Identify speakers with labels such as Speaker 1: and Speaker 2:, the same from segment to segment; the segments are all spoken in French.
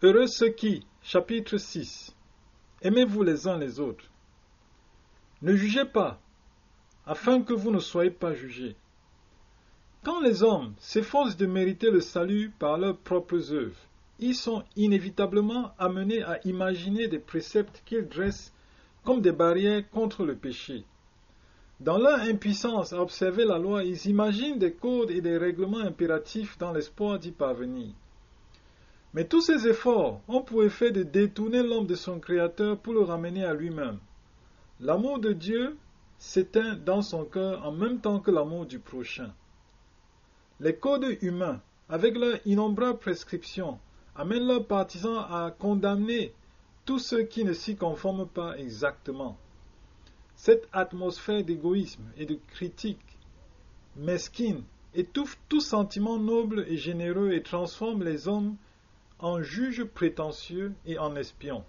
Speaker 1: Heureux ceux qui, chapitre 6, aimez-vous les uns les autres. Ne jugez pas, afin que vous ne soyez pas jugés. Quand les hommes s'efforcent de mériter le salut par leurs propres œuvres, ils sont inévitablement amenés à imaginer des préceptes qu'ils dressent comme des barrières contre le péché. Dans leur impuissance à observer la loi, ils imaginent des codes et des règlements impératifs dans l'espoir d'y parvenir. Mais tous ces efforts ont pour effet de détourner l'homme de son Créateur pour le ramener à lui-même. L'amour de Dieu s'éteint dans son cœur en même temps que l'amour du prochain. Les codes humains, avec leurs innombrables prescriptions, amènent leurs partisans à condamner tous ceux qui ne s'y conforment pas exactement. Cette atmosphère d'égoïsme et de critique mesquine étouffe tout sentiment noble et généreux et transforme les hommes en juges prétentieux et en espions.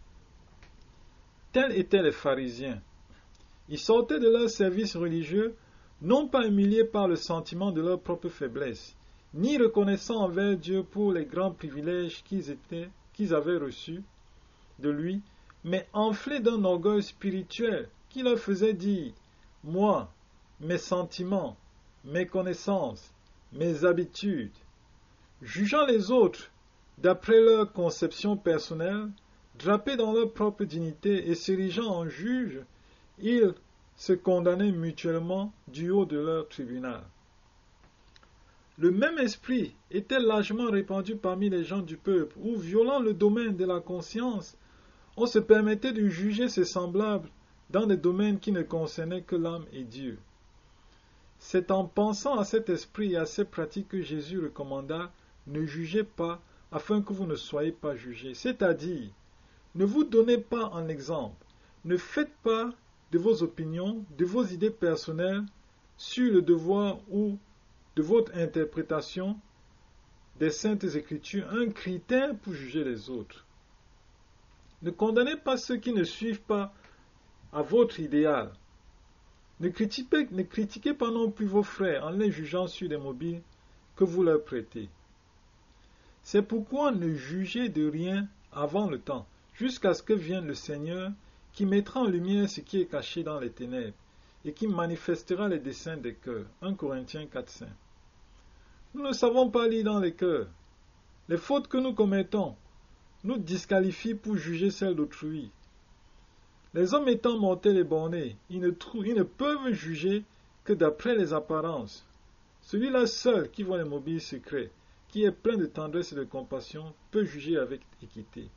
Speaker 1: Tels étaient les pharisiens. Ils sortaient de leur service religieux, non pas humiliés par le sentiment de leur propre faiblesse, ni reconnaissant envers Dieu pour les grands privilèges qu'ils avaient reçus de lui, mais enflés d'un orgueil spirituel qui leur faisait dire « Moi, mes sentiments, mes connaissances, mes habitudes », jugeant les autres d'après leur conception personnelle, drapés dans leur propre dignité et s'érigeant en juges, ils se condamnaient mutuellement du haut de leur tribunal. Le même esprit était largement répandu parmi les gens du peuple, où, violant le domaine de la conscience, on se permettait de juger ses semblables dans des domaines qui ne concernaient que l'âme et Dieu. C'est en pensant à cet esprit et à ces pratiques que Jésus recommanda « Ne jugez pas, afin que vous ne soyez pas jugés », c'est-à-dire « Ne vous donnez pas en exemple, ne faites pas de vos opinions, de vos idées personnelles sur le devoir ou de votre interprétation des Saintes Écritures un critère pour juger les autres. Ne condamnez pas ceux qui ne suivent pas à votre idéal. Ne critiquez pas non plus vos frères en les jugeant sur des mobiles que vous leur prêtez. C'est pourquoi ne jugez de rien avant le temps, jusqu'à ce que vienne le Seigneur qui mettra en lumière ce qui est caché dans les ténèbres et qui manifestera les desseins des cœurs. 1 Corinthiens 4,5. Nous ne savons pas lire dans les cœurs. Les fautes que nous commettons nous disqualifient pour juger celles d'autrui. Les hommes étant mortels et bornés, ils ne peuvent juger que d'après les apparences. Celui-là seul qui voit les mobiles secrets, qui est plein de tendresse et de compassion, peut juger avec équité.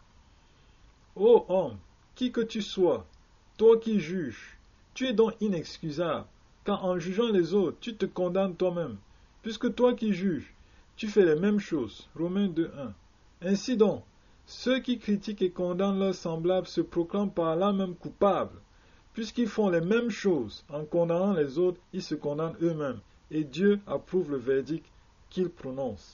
Speaker 1: Ô homme, qui que tu sois, toi qui juges, tu es donc inexcusable, car en jugeant les autres, tu te condamnes toi-même, puisque toi qui juges, tu fais les mêmes choses. Romains 2,1. Ainsi donc, ceux qui critiquent et condamnent leurs semblables se proclament par là même coupables, puisqu'ils font les mêmes choses. En condamnant les autres, ils se condamnent eux-mêmes, et Dieu approuve le verdict qu'ils prononcent.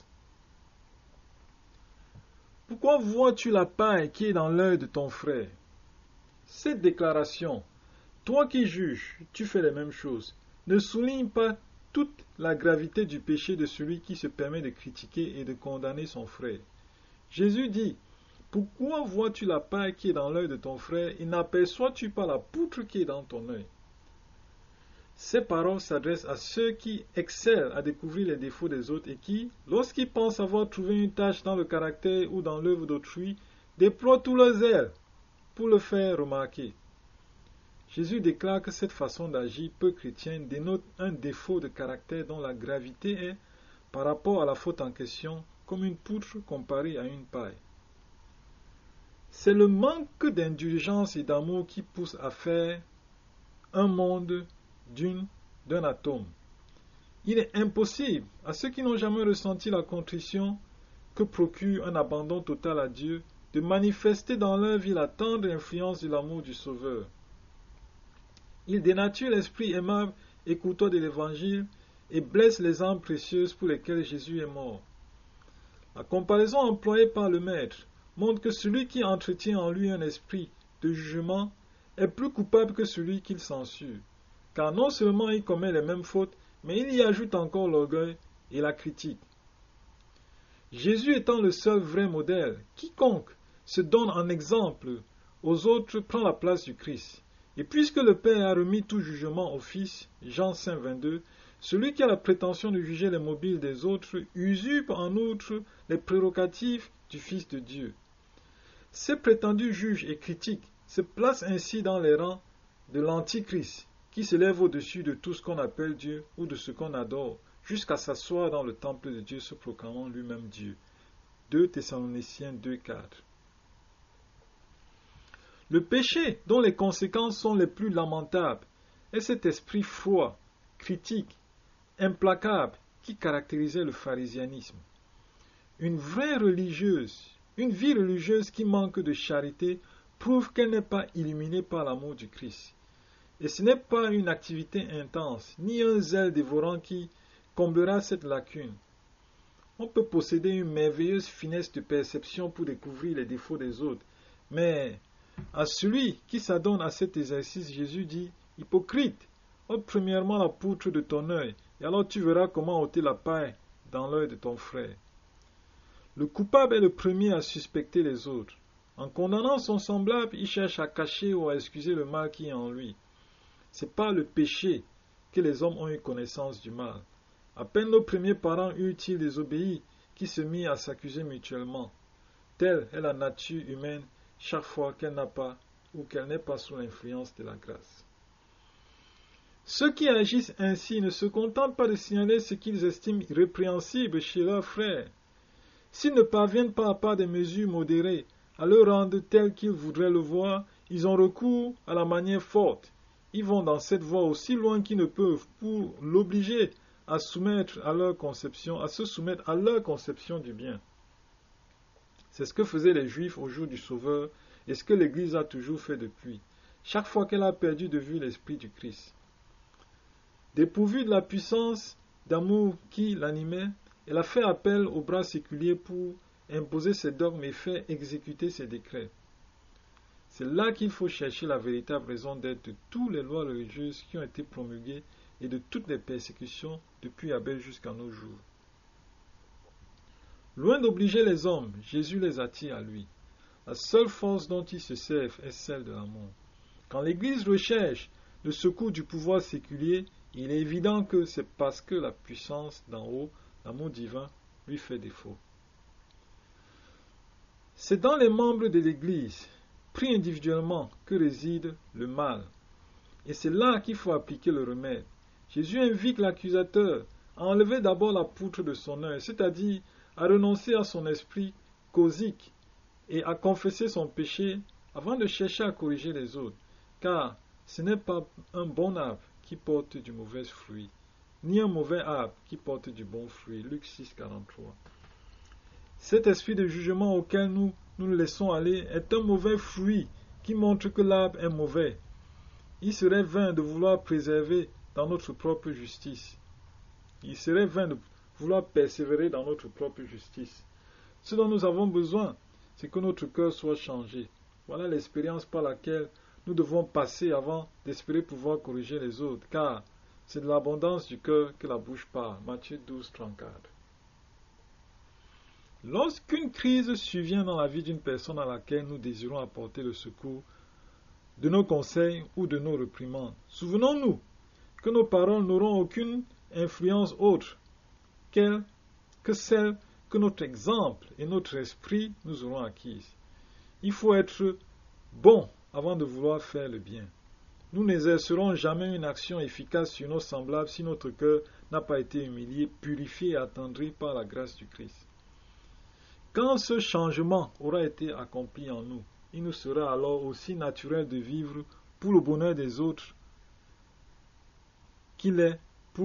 Speaker 1: Pourquoi vois-tu la paille qui est dans l'œil de ton frère? Cette déclaration, toi qui juges, tu fais les mêmes choses, ne souligne pas toute la gravité du péché de celui qui se permet de critiquer et de condamner son frère. Jésus dit, pourquoi vois-tu la paille qui est dans l'œil de ton frère et n'aperçois-tu pas la poutre qui est dans ton œil? Ces paroles s'adressent à ceux qui excellent à découvrir les défauts des autres et qui, lorsqu'ils pensent avoir trouvé une tâche dans le caractère ou dans l'œuvre d'autrui, déploient tous leurs ailes pour le faire remarquer. Jésus déclare que cette façon d'agir peu chrétienne dénote un défaut de caractère dont la gravité est, par rapport à la faute en question, comme une poutre comparée à une paille. C'est le manque d'indulgence et d'amour qui pousse à faire un monde d'un atome. Il est impossible à ceux qui n'ont jamais ressenti la contrition que procure un abandon total à Dieu de manifester dans leur vie la tendre influence de l'amour du Sauveur. Il dénature l'esprit aimable et courtois de l'Évangile et blesse les âmes précieuses pour lesquelles Jésus est mort. La comparaison employée par le Maître montre que celui qui entretient en lui un esprit de jugement est plus coupable que celui qu'il censure, car non seulement il commet les mêmes fautes, mais il y ajoute encore l'orgueil et la critique. Jésus étant le seul vrai modèle, quiconque se donne en exemple aux autres prend la place du Christ. Et puisque le Père a remis tout jugement au Fils, Jean 5, 22, celui qui a la prétention de juger les mobiles des autres usurpe en outre les prérogatives du Fils de Dieu. Ces prétendus juges et critiques se placent ainsi dans les rangs de l'Antichrist, qui s'élève au-dessus de tout ce qu'on appelle Dieu ou de ce qu'on adore, jusqu'à s'asseoir dans le temple de Dieu se proclamant lui-même Dieu. 2 Thessaloniciens 2, 4. Le péché, dont les conséquences sont les plus lamentables, est cet esprit froid, critique, implacable qui caractérisait le pharisianisme. Une vie religieuse qui manque de charité prouve qu'elle n'est pas illuminée par l'amour du Christ. Et ce n'est pas une activité intense, ni un zèle dévorant qui comblera cette lacune. On peut posséder une merveilleuse finesse de perception pour découvrir les défauts des autres, mais à celui qui s'adonne à cet exercice, Jésus dit, « Hypocrite, ôte premièrement la poutre de ton œil, et alors tu verras comment ôter la paille dans l'œil de ton frère. » Le coupable est le premier à suspecter les autres. En condamnant son semblable, il cherche à cacher ou à excuser le mal qui est en lui. C'est par le péché que les hommes ont eu connaissance du mal. À peine nos premiers parents eurent-ils désobéi, qui se mirent à s'accuser mutuellement. Telle est la nature humaine chaque fois qu'elle n'a pas ou qu'elle n'est pas sous l'influence de la grâce. Ceux qui agissent ainsi ne se contentent pas de signaler ce qu'ils estiment répréhensible chez leurs frères. S'ils ne parviennent pas à part des mesures modérées à le rendre tel qu'ils voudraient le voir, ils ont recours à la manière forte. Ils vont dans cette voie aussi loin qu'ils ne peuvent pour l'obliger à se soumettre à leur conception du bien. C'est ce que faisaient les Juifs au jour du Sauveur et ce que l'Église a toujours fait depuis, chaque fois qu'elle a perdu de vue l'Esprit du Christ. Dépourvue de la puissance d'amour qui l'animait, elle a fait appel aux bras séculiers pour imposer ses dogmes et faire exécuter ses décrets. C'est là qu'il faut chercher la véritable raison d'être de toutes les lois religieuses qui ont été promulguées et de toutes les persécutions depuis Abel jusqu'à nos jours. Loin d'obliger les hommes, Jésus les attire à lui. La seule force dont ils se servent est celle de l'amour. Quand l'Église recherche le secours du pouvoir séculier, il est évident que c'est parce que la puissance d'en haut, l'amour divin, lui fait défaut. C'est dans les membres de l'Église, pris individuellement, que réside le mal. Et c'est là qu'il faut appliquer le remède. Jésus invite l'accusateur à enlever d'abord la poutre de son œil, c'est-à-dire à renoncer à son esprit causique et à confesser son péché avant de chercher à corriger les autres, car ce n'est pas un bon arbre qui porte du mauvais fruit, ni un mauvais arbre qui porte du bon fruit. Luc 6, 43. Cet esprit de jugement auquel nous nous laissons aller est un mauvais fruit qui montre que l'arbre est mauvais. Il serait vain de vouloir préserver dans notre propre justice. Il serait vain de vouloir persévérer dans notre propre justice. Ce dont nous avons besoin, c'est que notre cœur soit changé. Voilà l'expérience par laquelle nous devons passer avant d'espérer pouvoir corriger les autres, car c'est de l'abondance du cœur que la bouche parle. Matthieu 12, 34. Lorsqu'une crise survient dans la vie d'une personne à laquelle nous désirons apporter le secours de nos conseils ou de nos réprimandes, souvenons-nous que nos paroles n'auront aucune influence autre que celle que notre exemple et notre esprit nous auront acquise. Il faut être bon avant de vouloir faire le bien. Nous n'exercerons jamais une action efficace sur nos semblables si notre cœur n'a pas été humilié, purifié et attendri par la grâce du Christ. Quand ce changement aura été accompli en nous, il nous sera alors aussi naturel de vivre pour le bonheur des autres qu'il est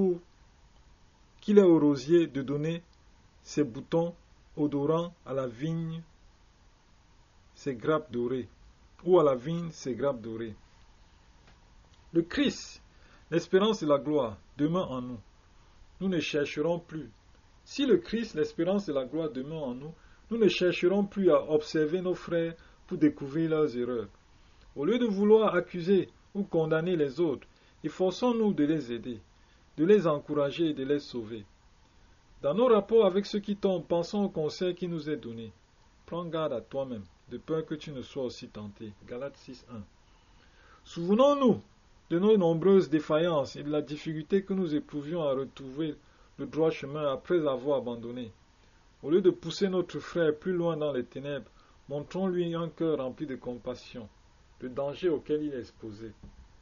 Speaker 1: au rosier de donner ses boutons odorants à la vigne ses grappes dorées, ou à la vigne ses grappes dorées. Le Christ, l'espérance de la gloire, demeure en nous. Nous ne chercherons plus. Si le Christ, l'espérance de la gloire, demeure en nous, nous ne chercherons plus à observer nos frères pour découvrir leurs erreurs. Au lieu de vouloir accuser ou condamner les autres, efforçons-nous de les aider, de les encourager et de les sauver. Dans nos rapports avec ceux qui tombent, pensons au conseil qui nous est donné. Prends garde à toi-même, de peur que tu ne sois aussi tenté. Galates 6:1. Souvenons-nous de nos nombreuses défaillances et de la difficulté que nous éprouvions à retrouver le droit chemin après avoir abandonné. Au lieu de pousser notre frère plus loin dans les ténèbres, montrons-lui un cœur rempli de compassion, le danger auquel il est exposé.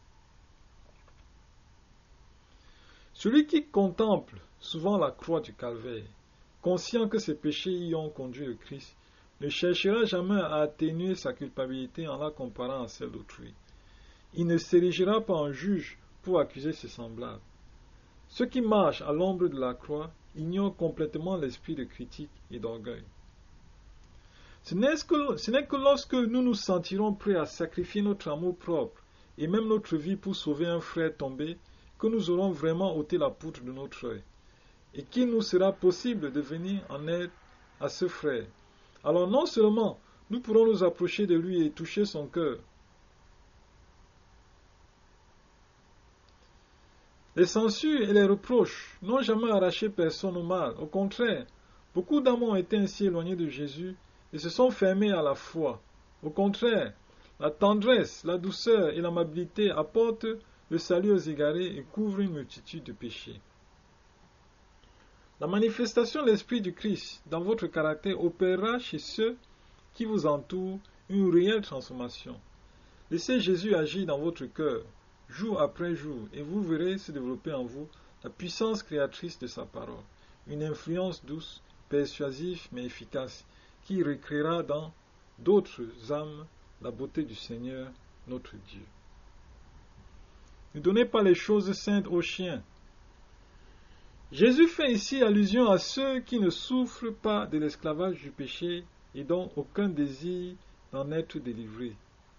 Speaker 1: Celui qui contemple souvent la croix du calvaire, conscient que ses péchés y ont conduit le Christ, ne cherchera jamais à atténuer sa culpabilité en la comparant à celle d'autrui. Il ne s'érigira pas en juge pour accuser ses semblables. Ceux qui marchent à l'ombre de la croix ignorent complètement l'esprit de critique et d'orgueil. Ce n'est que lorsque nous nous sentirons prêts à sacrifier notre amour propre et même notre vie pour sauver un frère tombé que nous aurons vraiment ôté la poutre de notre œil et qu'il nous sera possible de venir en aide à ce frère. Alors non seulement nous pourrons nous approcher de lui et toucher son cœur. Les censures et les reproches n'ont jamais arraché personne au mal. Au contraire, beaucoup d'âmes ont été ainsi éloignées de Jésus et se sont fermées à la foi. Au contraire, la tendresse, la douceur et l'amabilité apportent le salut aux égarés et couvrent une multitude de péchés. La manifestation de l'Esprit du Christ dans votre caractère opérera chez ceux qui vous entourent une réelle transformation. Laissez Jésus agir dans votre cœur, jour après jour, et vous verrez se développer en vous la puissance créatrice de sa parole, une influence douce, persuasive mais efficace, qui recréera dans d'autres âmes la beauté du Seigneur, notre Dieu. Ne donnez pas les choses saintes aux chiens. Jésus fait ici allusion à ceux qui ne souffrent pas de l'esclavage du péché et dont aucun désir d'en être délivrés.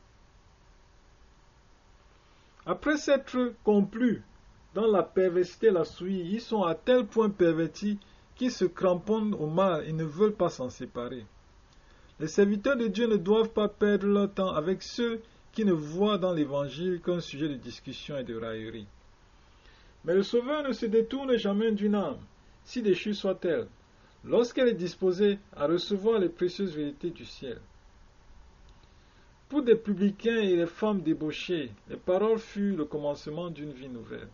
Speaker 1: Après s'être complus dans la perversité et la souillure, ils sont à tel point pervertis qu'ils se cramponnent au mal et ne veulent pas s'en séparer. Les serviteurs de Dieu ne doivent pas perdre leur temps avec ceux qui ne voient dans l'Évangile qu'un sujet de discussion et de raillerie. Mais le Sauveur ne se détourne jamais d'une âme, si déchue soit-elle, lorsqu'elle est disposée à recevoir les précieuses vérités du ciel. Pour des publicains et les femmes débauchées, les paroles furent le commencement d'une vie nouvelle.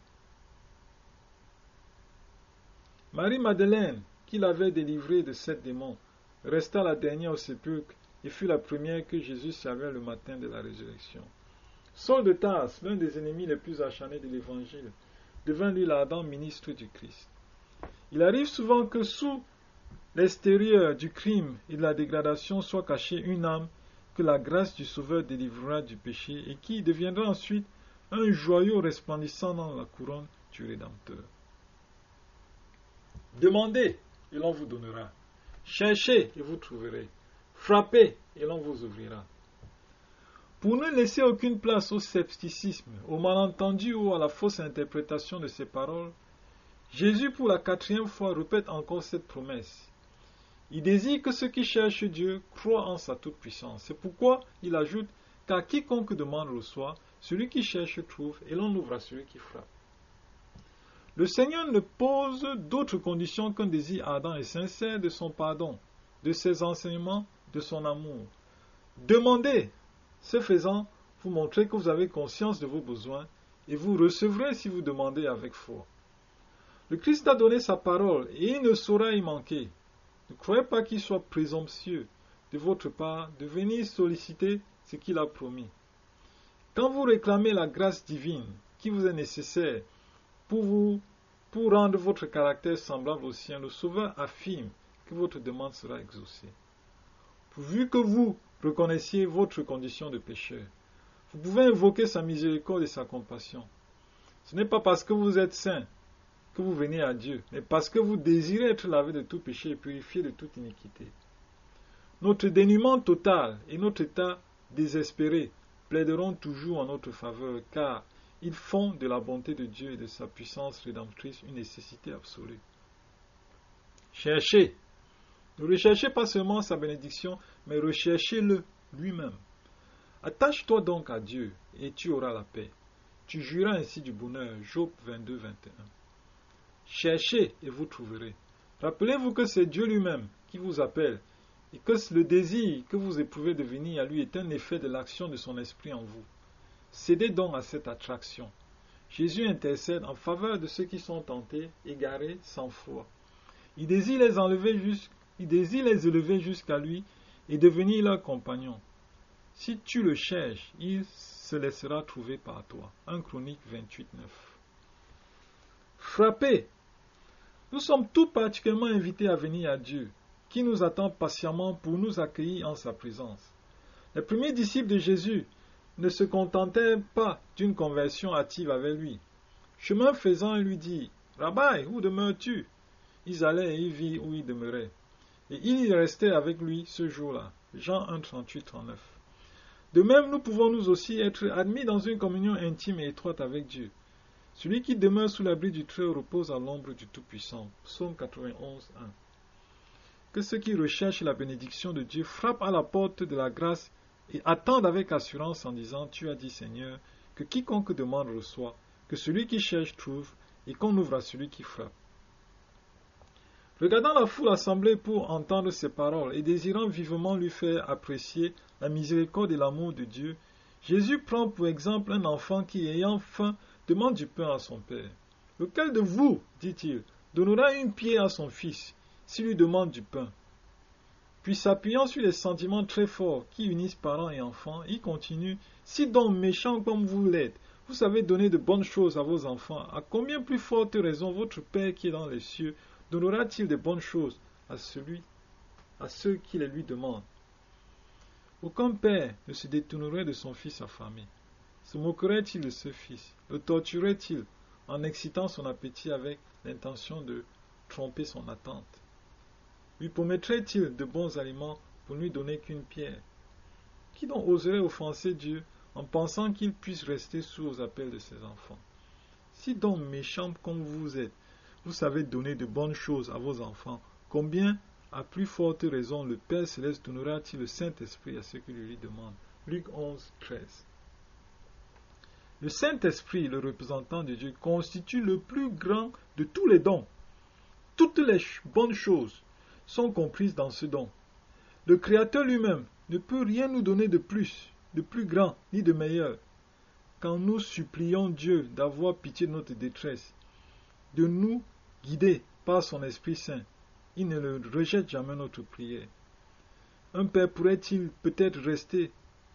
Speaker 1: Marie-Madeleine, qui l'avait délivrée de 7 démons, resta la dernière au sépulcre et fut la première que Jésus salua le matin de la résurrection. Saul de Tarse, l'un des ennemis les plus acharnés de l'Évangile, devint lui l'ardent ministre du Christ. Il arrive souvent que sous l'extérieur du crime et de la dégradation soit cachée une âme que la grâce du Sauveur délivrera du péché et qui deviendra ensuite un joyau resplendissant dans la couronne du Rédempteur. Demandez et l'on vous donnera. Cherchez et vous trouverez. Frappez et l'on vous ouvrira. Pour ne laisser aucune place au scepticisme, au malentendu ou à la fausse interprétation de ces paroles, Jésus pour la 4e fois répète encore cette promesse. Il désire que ceux qui cherchent Dieu croient en sa toute-puissance. C'est pourquoi il ajoute qu'à quiconque demande reçoit, celui qui cherche trouve, et l'on ouvre à celui qui frappe. Le Seigneur ne pose d'autres conditions qu'un désir ardent et sincère de son pardon, de ses enseignements, de son amour. Demandez. Ce faisant, vous montrez que vous avez conscience de vos besoins et vous recevrez si vous demandez avec foi. Le Christ a donné sa parole et il ne saura y manquer. Ne croyez pas qu'il soit présomptueux de votre part de venir solliciter ce qu'il a promis. Quand vous réclamez la grâce divine qui vous est nécessaire pour rendre votre caractère semblable au sien, le Sauveur affirme que votre demande sera exaucée. Pourvu que vous reconnaissiez votre condition de pécheur, vous pouvez invoquer sa miséricorde et sa compassion. Ce n'est pas parce que vous êtes saint que vous venez à Dieu, mais parce que vous désirez être lavé de tout péché et purifié de toute iniquité. Notre dénuement total et notre état désespéré plaideront toujours en notre faveur, car ils font de la bonté de Dieu et de sa puissance rédemptrice une nécessité absolue. Cherchez. Ne recherchez pas seulement sa bénédiction, mais recherchez-le lui-même. Attache-toi donc à Dieu et tu auras la paix. Tu jouiras ainsi du bonheur. Job 22, 21. Cherchez et vous trouverez. Rappelez-vous que c'est Dieu lui-même qui vous appelle et que le désir que vous éprouvez de venir à lui est un effet de l'action de son esprit en vous. Cédez donc à cette attraction. Jésus intercède en faveur de ceux qui sont tentés, égarés, sans foi. Il désire les élever jusqu'à lui et devenir leur compagnon. Si tu le cherches, il se laissera trouver par toi. 1 Chroniques 28, 9. Frappez. Nous sommes tout particulièrement invités à venir à Dieu, qui nous attend patiemment pour nous accueillir en sa présence. Les premiers disciples de Jésus ne se contentaient pas d'une conversion hâtive avec lui. Chemin faisant, il lui dit, « Rabbi, où demeures-tu » Ils allaient et ils virent où il demeurait. Et ils restaient avec lui ce jour-là. Jean 1, 38, 39. De même, nous pouvons nous aussi être admis dans une communion intime et étroite avec Dieu. Celui qui demeure sous l'abri du Très-Haut repose à l'ombre du Tout-Puissant. Psaume 91, 1. Que ceux qui recherchent la bénédiction de Dieu frappent à la porte de la grâce et attendent avec assurance en disant, « Tu as dit, Seigneur, que quiconque demande reçoit, que celui qui cherche trouve, et qu'on ouvre à celui qui frappe. » Regardant la foule assemblée pour entendre ces paroles et désirant vivement lui faire apprécier la miséricorde et l'amour de Dieu, Jésus prend pour exemple un enfant qui, ayant faim, demande du pain à son père. « Lequel de vous, dit-il, donnera une pierre à son fils, s'il lui demande du pain ?» Puis s'appuyant sur les sentiments très forts qui unissent parents et enfants, il continue, « Si donc méchants comme vous l'êtes, vous savez donner de bonnes choses à vos enfants, à combien plus forte raison votre Père qui est dans les cieux donnera-t-il de bonnes choses à ceux qui les lui demandent? Aucun père ne se détournerait de son fils affamé. Se moquerait-il de ce fils? Le torturerait-il en excitant son appétit avec l'intention de tromper son attente? Lui promettrait-il de bons aliments pour ne lui donner qu'une pierre? Qui donc oserait offenser Dieu en pensant qu'il puisse rester sourd aux appels de ses enfants? Si donc méchant comme vous êtes, vous savez donner de bonnes choses à vos enfants, combien, à plus forte raison, le Père Céleste donnera-t-il le Saint-Esprit à ceux qui lui demandent? Luc 11, 13. Le Saint-Esprit, le représentant de Dieu, constitue le plus grand de tous les dons. Toutes les bonnes choses sont comprises dans ce don. Le Créateur lui-même ne peut rien nous donner de plus grand, ni de meilleur. Quand nous supplions Dieu d'avoir pitié de notre détresse, de nous guider par son Esprit Saint, il ne le rejette jamais notre prière. Un père pourrait-il peut-être rester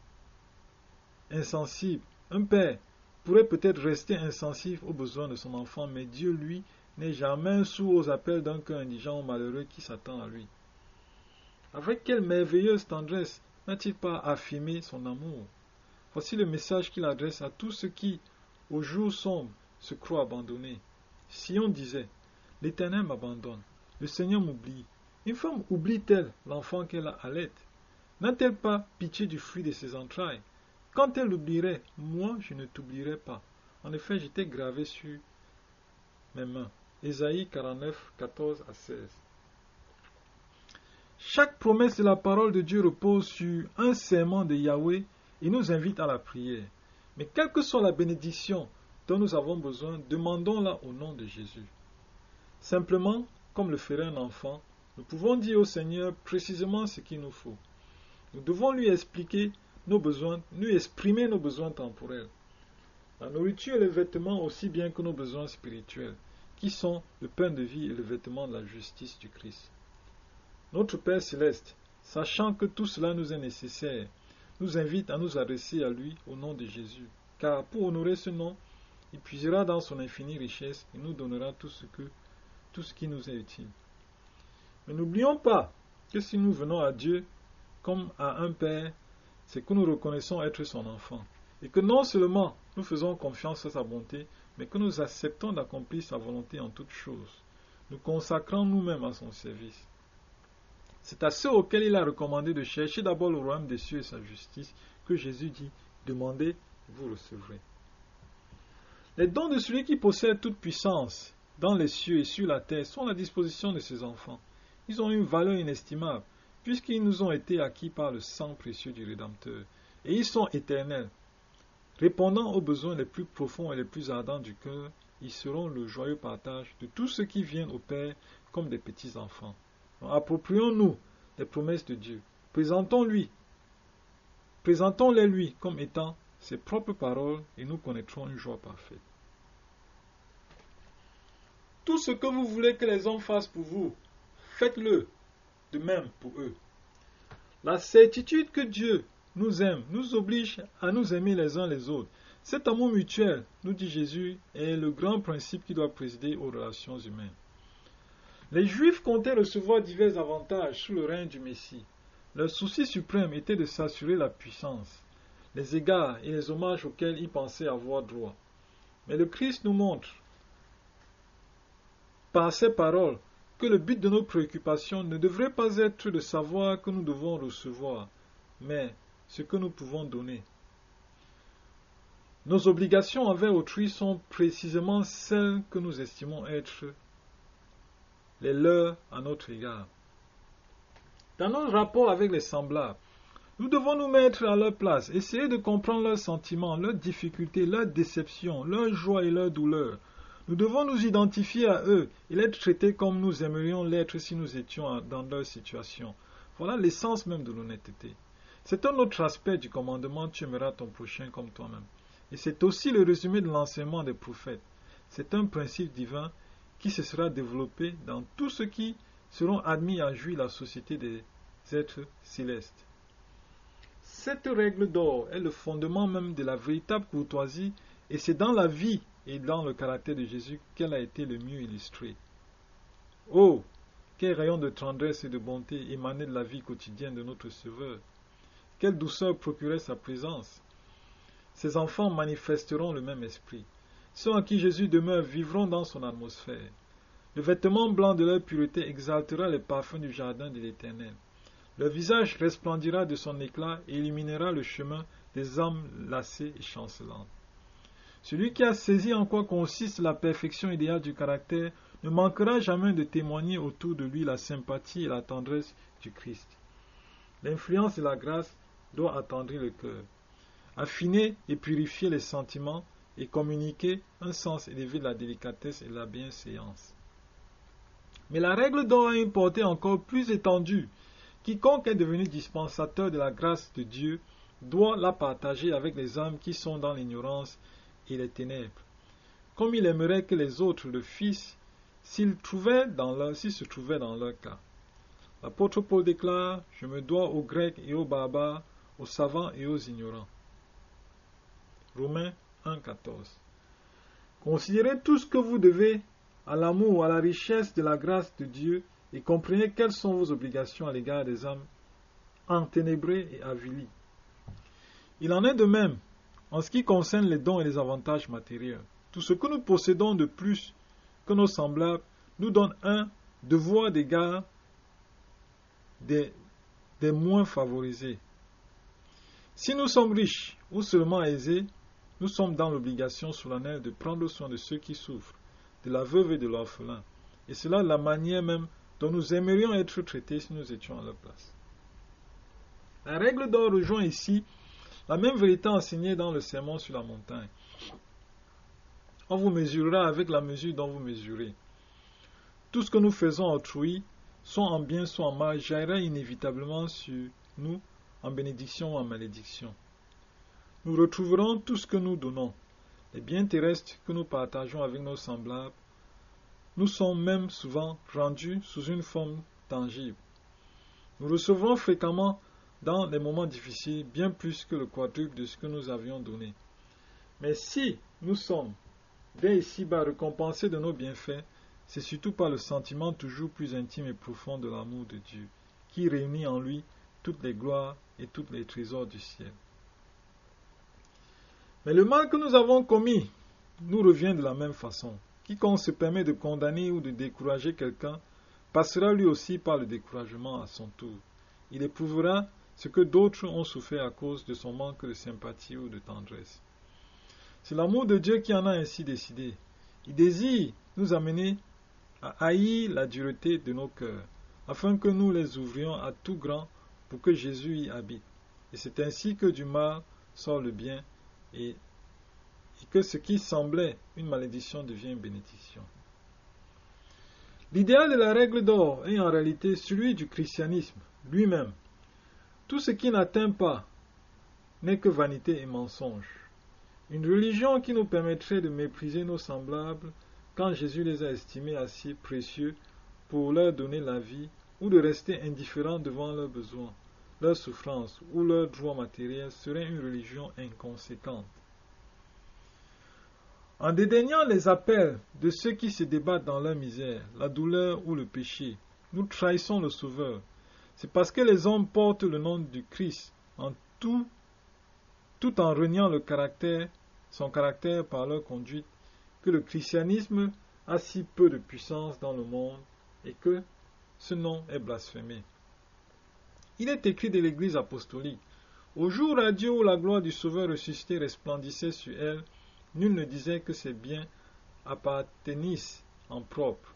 Speaker 1: insensible? Un père pourrait peut-être rester insensible aux besoins de son enfant, mais Dieu, lui, n'est jamais sourd aux appels d'un cœur indigent ou malheureux qui s'attend à lui. Avec quelle merveilleuse tendresse n'a-t-il pas affirmé son amour? Voici le message qu'il adresse à tous ceux qui, au jour sombre, se croient abandonnés. Sion disait, « L'Éternel m'abandonne, le Seigneur m'oublie. » Une femme oublie-t-elle l'enfant qu'elle allait? N'a-t-elle pas pitié du fruit de ses entrailles? Quand elle l'oublierait, moi je ne t'oublierai pas. En effet, j'étais gravé sur mes mains. Ésaïe 49, 14 à 16. Chaque promesse de la parole de Dieu repose sur un serment de Yahweh et nous invite à la prière. Mais quelle que soit la bénédiction dont nous avons besoin, demandons-la au nom de Jésus. Simplement, comme le ferait un enfant, nous pouvons dire au Seigneur précisément ce qu'il nous faut. Nous devons lui expliquer nos besoins, lui exprimer nos besoins temporels. La nourriture et les vêtements aussi bien que nos besoins spirituels, qui sont le pain de vie et le vêtement de la justice du Christ. Notre Père Céleste, sachant que tout cela nous est nécessaire, nous invite à nous adresser à lui au nom de Jésus, car pour honorer ce nom, il puisera dans son infinie richesse et nous donnera tout ce qui nous est utile. Mais n'oublions pas que si nous venons à Dieu comme à un Père, c'est que nous reconnaissons être son enfant, et que non seulement nous faisons confiance à sa bonté, mais que nous acceptons d'accomplir sa volonté en toutes choses, nous consacrant nous-mêmes à son service. C'est à ceux auxquels il a recommandé de chercher d'abord le royaume des cieux et sa justice que Jésus dit, demandez et vous recevrez. Les dons de celui qui possède toute puissance dans les cieux et sur la terre sont à la disposition de ses enfants. Ils ont une valeur inestimable, puisqu'ils nous ont été acquis par le sang précieux du Rédempteur, et ils sont éternels, répondant aux besoins les plus profonds et les plus ardents du cœur ils seront le joyeux partage de tous ceux qui viennent au Père comme des petits-enfants. Approprions-nous les promesses de Dieu. Présentons-les lui comme étant ses propres paroles et nous connaîtrons une joie parfaite. Tout ce que vous voulez que les hommes fassent pour vous, faites-le de même pour eux. La certitude que Dieu nous aime nous oblige à nous aimer les uns les autres. Cet amour mutuel, nous dit Jésus, est le grand principe qui doit présider aux relations humaines. Les Juifs comptaient recevoir divers avantages sous le règne du Messie. Leur souci suprême était de s'assurer la puissance, les égards et les hommages auxquels ils pensaient avoir droit. Mais le Christ nous montre, par ses paroles, que le but de nos préoccupations ne devrait pas être de savoir que nous devons recevoir, mais ce que nous pouvons donner. Nos obligations envers autrui sont précisément celles que nous estimons être les leurs à notre égard. Dans notre rapport avec les semblables, nous devons nous mettre à leur place, essayer de comprendre leurs sentiments, leurs difficultés, leurs déceptions, leurs joies et leurs douleurs. Nous devons nous identifier à eux et les traiter comme nous aimerions l'être si nous étions dans leur situation. Voilà l'essence même de l'honnêteté. C'est un autre aspect du commandement « Tu aimeras ton prochain comme toi-même ». Et c'est aussi le résumé de l'enseignement des prophètes. C'est un principe divin qui se sera développé dans tous ceux qui seront admis à jouir la société des êtres célestes. Cette règle d'or est le fondement même de la véritable courtoisie et c'est dans la vie et dans le caractère de Jésus qu'elle a été le mieux illustrée. Oh, quel rayon de tendresse et de bonté émanait de la vie quotidienne de notre Sauveur! Quelle douceur procurait sa présence! Ses enfants manifesteront le même esprit. Ceux en qui Jésus demeure vivront dans son atmosphère. Le vêtement blanc de leur pureté exaltera les parfums du jardin de l'Éternel. Leur visage resplendira de son éclat et illuminera le chemin des âmes lassées et chancelantes. Celui qui a saisi en quoi consiste la perfection idéale du caractère ne manquera jamais de témoigner autour de lui la sympathie et la tendresse du Christ. L'influence de la grâce doit attendrir le cœur, affiner et purifier les sentiments et communiquer un sens élevé de la délicatesse et de la bienséance. Mais la règle d'or a une portée encore plus étendue. Quiconque est devenu dispensateur de la grâce de Dieu doit la partager avec les âmes qui sont dans l'ignorance et les ténèbres, comme il aimerait que les autres le fissent s'ils se trouvaient dans leur cas. L'apôtre Paul déclare « Je me dois aux Grecs et aux barbares, aux savants et aux ignorants. » Romains 1,14. Considérez tout ce que vous devez à l'amour, à la richesse de la grâce de Dieu et comprenez quelles sont vos obligations à l'égard des âmes enténébrées et avilies. Il en est de même en ce qui concerne les dons et les avantages matériels. Tout ce que nous possédons de plus que nos semblables nous donne un devoir d'égard des moins favorisés. Si nous sommes riches ou seulement aisés, nous sommes dans l'obligation solennelle de prendre soin de ceux qui souffrent, de la veuve et de l'orphelin. Et cela est la manière même dont nous aimerions être traités si nous étions à leur place. La règle d'or rejoint ici la même vérité enseignée dans le sermon sur la montagne. On vous mesurera avec la mesure dont vous mesurez. Tout ce que nous faisons autrui, soit en bien, soit en mal, jaillira inévitablement sur nous en bénédiction ou en malédiction. Nous retrouverons tout ce que nous donnons. Les biens terrestres que nous partageons avec nos semblables nous sont même souvent rendus sous une forme tangible. Nous recevrons fréquemment dans les moments difficiles bien plus que le quadruple de ce que nous avions donné. Mais si nous sommes dès ici-bas récompensés de nos bienfaits, c'est surtout par le sentiment toujours plus intime et profond de l'amour de Dieu, qui réunit en lui toutes les gloires et tous les trésors du ciel. Mais le mal que nous avons commis nous revient de la même façon. Quiconque se permet de condamner ou de décourager quelqu'un passera lui aussi par le découragement à son tour. Il éprouvera ce que d'autres ont souffert à cause de son manque de sympathie ou de tendresse. C'est l'amour de Dieu qui en a ainsi décidé. Il désire nous amener à haïr la dureté de nos cœurs, afin que nous les ouvrions à tout grand pour que Jésus y habite. Et c'est ainsi que du mal sort le bien et et que ce qui semblait une malédiction devient une bénédiction. L'idéal de la règle d'or est en réalité celui du christianisme lui-même. Tout ce qui n'atteint pas n'est que vanité et mensonge. Une religion qui nous permettrait de mépriser nos semblables quand Jésus les a estimés assez précieux pour leur donner la vie, ou de rester indifférents devant leurs besoins, leurs souffrances ou leurs droits matériels serait une religion inconséquente. En dédaignant les appels de ceux qui se débattent dans leur misère, la douleur ou le péché, nous trahissons le Sauveur. C'est parce que les hommes portent le nom du Christ tout en reniant son caractère par leur conduite, que le christianisme a si peu de puissance dans le monde et que ce nom est blasphémé. Il est écrit de l'Église apostolique: au jour radieux où la gloire du Sauveur ressuscité resplendissait sur elle, nul ne disait que ses biens appartenissent en propre.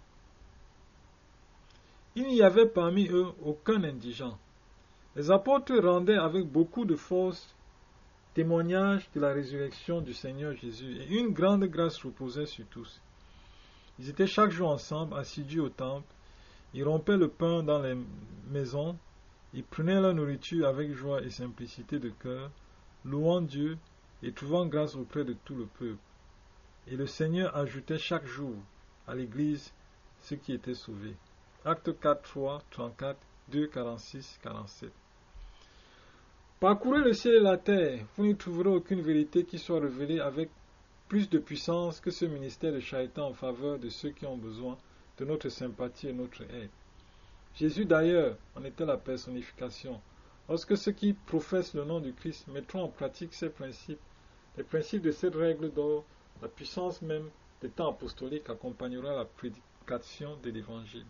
Speaker 1: Il n'y avait parmi eux aucun indigent. Les apôtres rendaient avec beaucoup de force témoignage de la résurrection du Seigneur Jésus, et une grande grâce reposait sur tous. Ils étaient chaque jour ensemble, assidus au temple, ils rompaient le pain dans les maisons, ils prenaient leur nourriture avec joie et simplicité de cœur, louant Dieu et trouvant grâce auprès de tout le peuple. Et le Seigneur ajoutait chaque jour à l'Église ceux qui étaient sauvés. Actes 4, 3, 34, 2, 46, 47. Parcourez le ciel et la terre, vous n'y trouverez aucune vérité qui soit révélée avec plus de puissance que ce ministère de charité en faveur de ceux qui ont besoin de notre sympathie et notre aide. Jésus d'ailleurs en était la personnification. Lorsque ceux qui professent le nom du Christ mettront en pratique ces principes, les principes de cette règle d'or, la puissance même des temps apostoliques accompagnera la prédication de l'Évangile.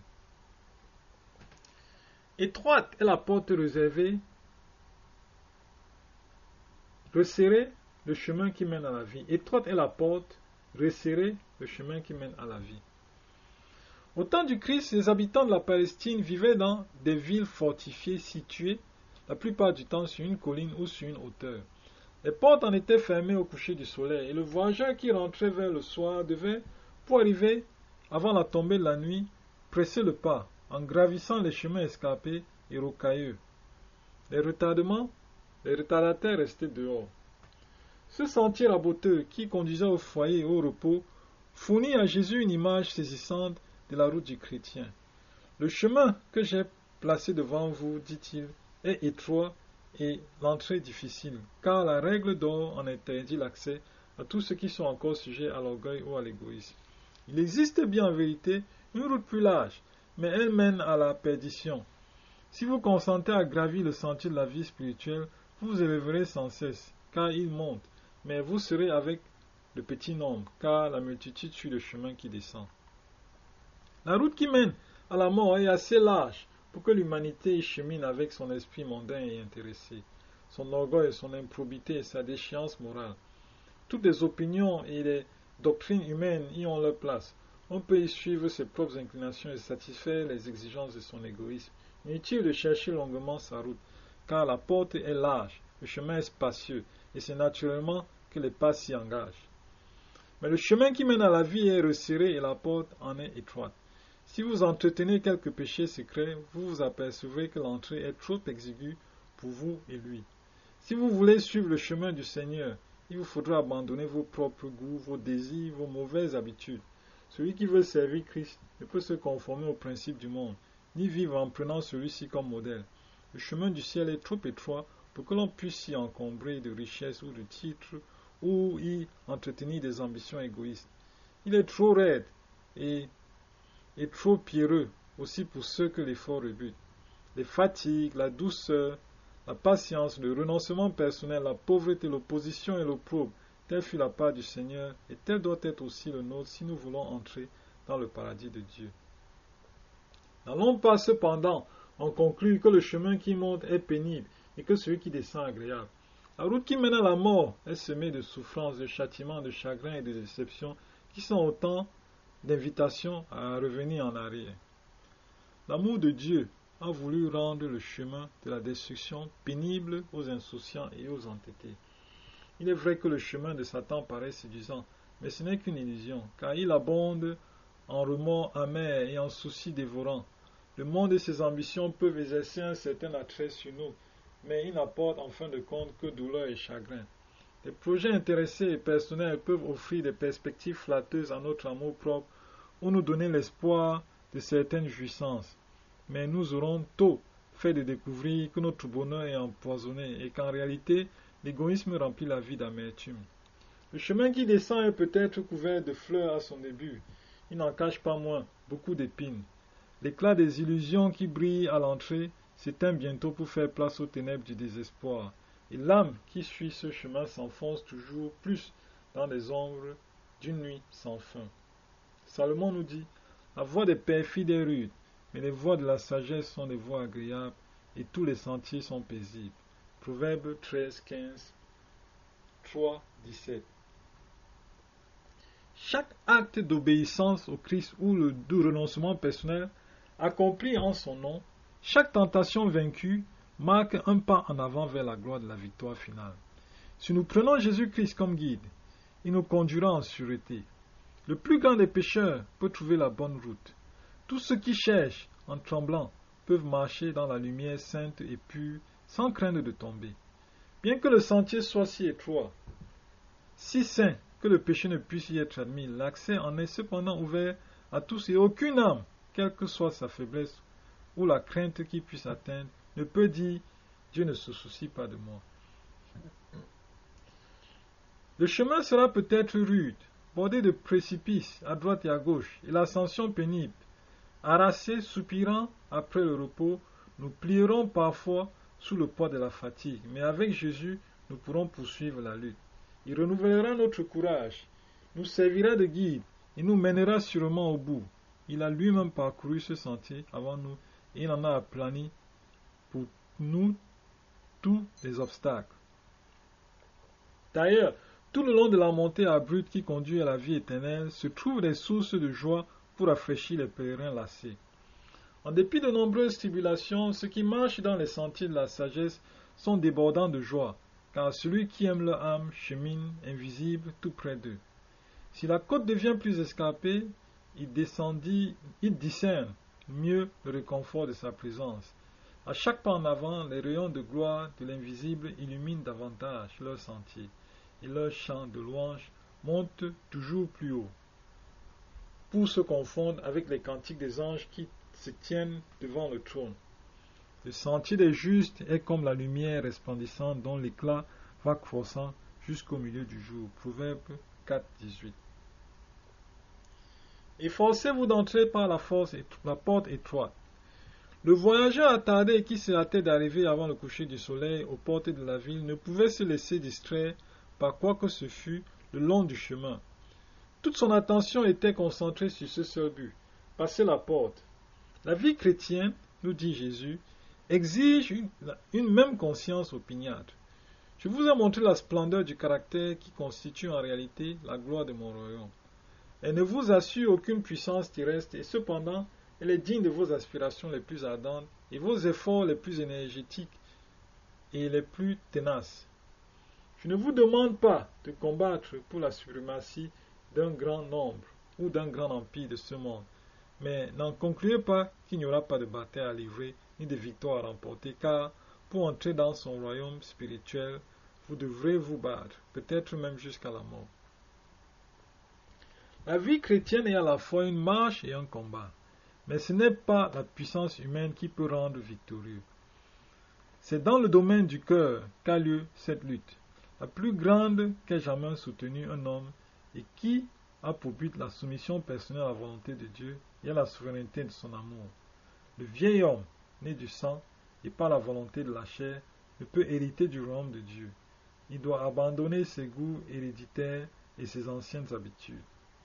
Speaker 1: Étroite est la porte réservée, resserrez le chemin qui mène à la vie. Étroite est la porte, resserrez le chemin qui mène à la vie. Au temps du Christ, les habitants de la Palestine vivaient dans des villes fortifiées situées la plupart du temps sur une colline ou sur une hauteur. Les portes en étaient fermées au coucher du soleil et le voyageur qui rentrait vers le soir devait, pour arriver avant la tombée de la nuit, presser le pas en gravissant les chemins escarpés et rocailleux. Les retardataires restaient dehors. Ce sentier raboteux qui conduisait au foyer et au repos fournit à Jésus une image saisissante de la route du chrétien. Le chemin que j'ai placé devant vous, dit-il, est étroit et l'entrée difficile, car la règle d'or en interdit l'accès à tous ceux qui sont encore sujets à l'orgueil ou à l'égoïsme. Il existe bien en vérité une route plus large, mais elle mène à la perdition. Si vous consentez à gravir le sentier de la vie spirituelle, vous vous élèverez sans cesse, car il monte, mais vous serez avec le petit nombre, car la multitude suit le chemin qui descend. La route qui mène à la mort est assez large pour que l'humanité y chemine avec son esprit mondain et intéressé, son orgueil, son improbité et sa déchéance morale. Toutes les opinions et les doctrines humaines y ont leur place. On peut y suivre ses propres inclinations et satisfaire les exigences de son égoïsme. Inutile de chercher longuement sa route, car la porte est large, le chemin est spacieux, et c'est naturellement que les pas s'y engagent. Mais le chemin qui mène à la vie est resserré et la porte en est étroite. Si vous entretenez quelques péchés secrets, vous vous apercevrez que l'entrée est trop exiguë pour vous et lui. Si vous voulez suivre le chemin du Seigneur, il vous faudra abandonner vos propres goûts, vos désirs, vos mauvaises habitudes. Celui qui veut servir Christ ne peut se conformer aux principes du monde, ni vivre en prenant celui-ci comme modèle. Le chemin du ciel est trop étroit pour que l'on puisse s'y encombrer de richesses ou de titres, ou y entretenir des ambitions égoïstes. Il est trop raide et trop pierreux aussi pour ceux que l'effort rebute. Les fatigues, la douceur, la patience, le renoncement personnel, la pauvreté, l'opposition et l'opprobre, telle fut la part du Seigneur et tel doit être aussi le nôtre si nous voulons entrer dans le paradis de Dieu. N'allons pas cependant en conclure que le chemin qui monte est pénible et que celui qui descend agréable. La route qui mène à la mort est semée de souffrances, de châtiments, de chagrins et de déceptions qui sont autant d'invitations à revenir en arrière. L'amour de Dieu a voulu rendre le chemin de la destruction pénible aux insouciants et aux entêtés. Il est vrai que le chemin de Satan paraît séduisant, mais ce n'est qu'une illusion, car il abonde en remords amers et en soucis dévorants. Le monde et ses ambitions peuvent exercer un certain attrait sur nous, mais ils n'apportent en fin de compte que douleur et chagrin. Les projets intéressés et personnels peuvent offrir des perspectives flatteuses à notre amour-propre ou nous donner l'espoir de certaines jouissances. Mais nous aurons tôt fait de découvrir que notre bonheur est empoisonné et qu'en réalité, l'égoïsme remplit la vie d'amertume. Le chemin qui descend est peut-être couvert de fleurs à son début. Il n'en cache pas moins beaucoup d'épines. L'éclat des illusions qui brillent à l'entrée s'éteint bientôt pour faire place aux ténèbres du désespoir. Et l'âme qui suit ce chemin s'enfonce toujours plus dans les ombres d'une nuit sans fin. Salomon nous dit, la voie des perfides est rude, mais les voies de la sagesse sont des voies agréables et tous les sentiers sont paisibles. Proverbe 13, 15, 3, 17. Chaque acte d'obéissance au Christ ou le renoncement personnel accompli en son nom, chaque tentation vaincue marque un pas en avant vers la gloire de la victoire finale. Si nous prenons Jésus-Christ comme guide, il nous conduira en sûreté. Le plus grand des pécheurs peut trouver la bonne route. Tous ceux qui cherchent en tremblant peuvent marcher dans la lumière sainte et pure sans craindre de tomber. Bien que le sentier soit si étroit, si saint que le péché ne puisse y être admis, l'accès en est cependant ouvert à tous et aucune âme, quelle que soit sa faiblesse ou la crainte qui puisse atteindre, ne peut dire « Dieu ne se soucie pas de moi ». Le chemin sera peut-être rude, bordé de précipices à droite et à gauche, et l'ascension pénible. Harassés, soupirant après le repos, nous plierons parfois sous le poids de la fatigue, mais avec Jésus, nous pourrons poursuivre la lutte. Il renouvellera notre courage, nous servira de guide et nous mènera sûrement au bout. Il a lui-même parcouru ce sentier avant nous et il en a aplani pour nous tous les obstacles. D'ailleurs, tout le long de la montée abrupte qui conduit à la vie éternelle se trouvent des sources de joie pour rafraîchir les pèlerins lassés. En dépit de nombreuses tribulations, ceux qui marchent dans les sentiers de la sagesse sont débordants de joie, car celui qui aime leur âme chemine, invisible, tout près d'eux. Si la côte devient plus escarpée, il discerne mieux le réconfort de sa présence. À chaque pas en avant, les rayons de gloire de l'invisible illuminent davantage leur sentier, et leur chant de louange monte toujours plus haut, pour se confondre avec les cantiques des anges qui se tiennent devant le trône. Le sentier des justes est comme la lumière resplendissante dont l'éclat va croissant jusqu'au milieu du jour. Proverbe 4, 18. Efforcez-vous d'entrer par la porte étroite. Le voyageur attardé qui se hâtait d'arriver avant le coucher du soleil aux portes de la ville ne pouvait se laisser distraire par quoi que ce fût le long du chemin. Toute son attention était concentrée sur ce seul but, passer la porte. La vie chrétienne, nous dit Jésus, exige une même conscience opiniâtre. Je vous ai montré la splendeur du caractère qui constitue en réalité la gloire de mon royaume. Elle ne vous assure aucune puissance terrestre et cependant, elle est digne de vos aspirations les plus ardentes et vos efforts les plus énergétiques et les plus tenaces. Je ne vous demande pas de combattre pour la suprématie d'un grand nombre ou d'un grand empire de ce monde, mais n'en concluez pas qu'il n'y aura pas de bataille à livrer ni de victoire à remporter, car pour entrer dans son royaume spirituel, vous devrez vous battre, peut-être même jusqu'à la mort. La vie chrétienne est à la fois une marche et un combat, mais ce n'est pas la puissance humaine qui peut rendre victorieux. C'est dans le domaine du cœur qu'a lieu cette lutte, la plus grande qu'ait jamais soutenue un homme et qui a pour but la soumission personnelle à la volonté de Dieu et à la souveraineté de son amour. Le vieil homme, né du sang et par la volonté de la chair, ne peut hériter du royaume de Dieu. Il doit abandonner ses goûts héréditaires et ses anciennes habitudes.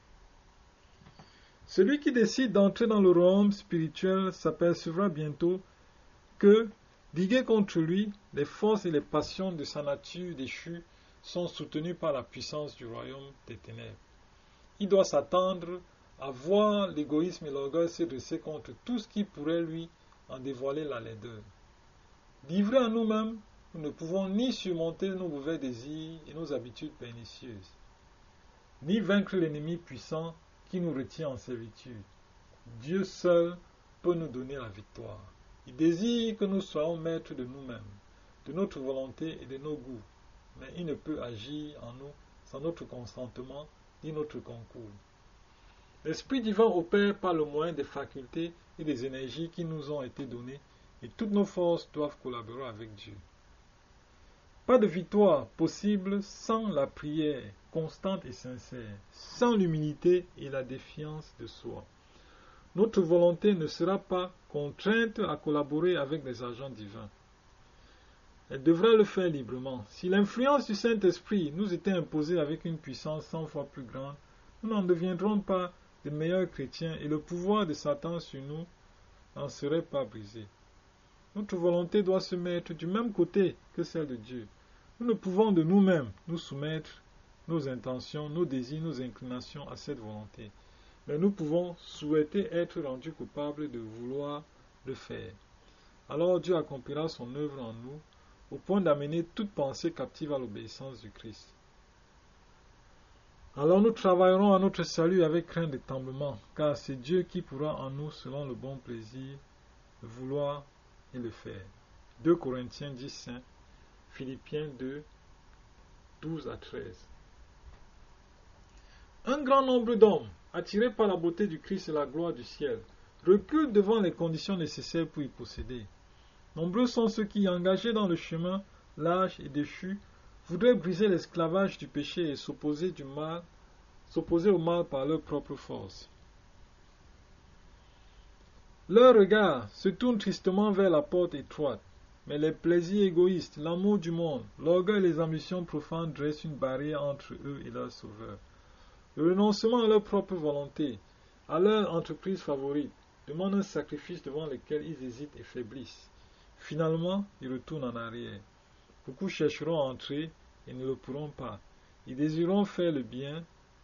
Speaker 1: Celui qui décide d'entrer dans le royaume spirituel s'apercevra bientôt que, ligués contre lui, les forces et les passions de sa nature déchue sont soutenues par la puissance du royaume des ténèbres. Il doit s'attendre à voir l'égoïsme et l'orgueil se dresser contre tout ce qui pourrait lui en dévoiler la laideur. Livrés à nous-mêmes, nous ne pouvons ni surmonter nos mauvais désirs et nos habitudes pernicieuses, ni vaincre l'ennemi puissant qui nous retient en servitude. Dieu seul peut nous donner la victoire. Il désire que nous soyons maîtres de nous-mêmes, de notre volonté et de nos goûts, mais il ne peut agir en nous sans notre consentement ni notre concours. L'Esprit divin opère par le moyen des facultés et des énergies qui nous ont été données, et toutes nos forces doivent collaborer avec Dieu. Pas de victoire possible sans la prière constante et sincère, sans l'humilité et la défiance de soi. Notre volonté ne sera pas contrainte à collaborer avec les agents divins. Elle devra le faire librement. Si l'influence du Saint-Esprit nous était imposée avec une puissance 100 fois plus grande, nous n'en deviendrons pas de meilleurs chrétiens et le pouvoir de Satan sur nous n'en serait pas brisé. Notre volonté doit se mettre du même côté que celle de Dieu. Nous ne pouvons de nous-mêmes nous soumettre nos intentions, nos désirs, nos inclinations à cette volonté. Mais nous pouvons souhaiter être rendus coupables de vouloir le faire. Alors Dieu accomplira son œuvre en nous, au point d'amener toute pensée captive à l'obéissance du Christ. Alors nous travaillerons à notre salut avec crainte et tremblement, car c'est Dieu qui pourra en nous, selon le bon plaisir, le vouloir et le faire. 2 Corinthiens 10:5, Philippiens 2, 12 à 13. Un grand nombre d'hommes, attirés par la beauté du Christ et la gloire du ciel, reculent devant les conditions nécessaires pour y posséder. Nombreux sont ceux qui, engagés dans le chemin large et déchu, voudraient briser l'esclavage du péché et s'opposer au mal par leur propre force. Leur regard se tourne tristement vers la porte étroite, mais les plaisirs égoïstes, l'amour du monde, l'orgueil et les ambitions profanes dressent une barrière entre eux et leur Sauveur. Le renoncement à leur propre volonté, à leur entreprise favorite, demande un sacrifice devant lequel ils hésitent et faiblissent. Finalement, ils retournent en arrière. Beaucoup chercheront à entrer et ne le pourront pas. Ils désirent faire le bien,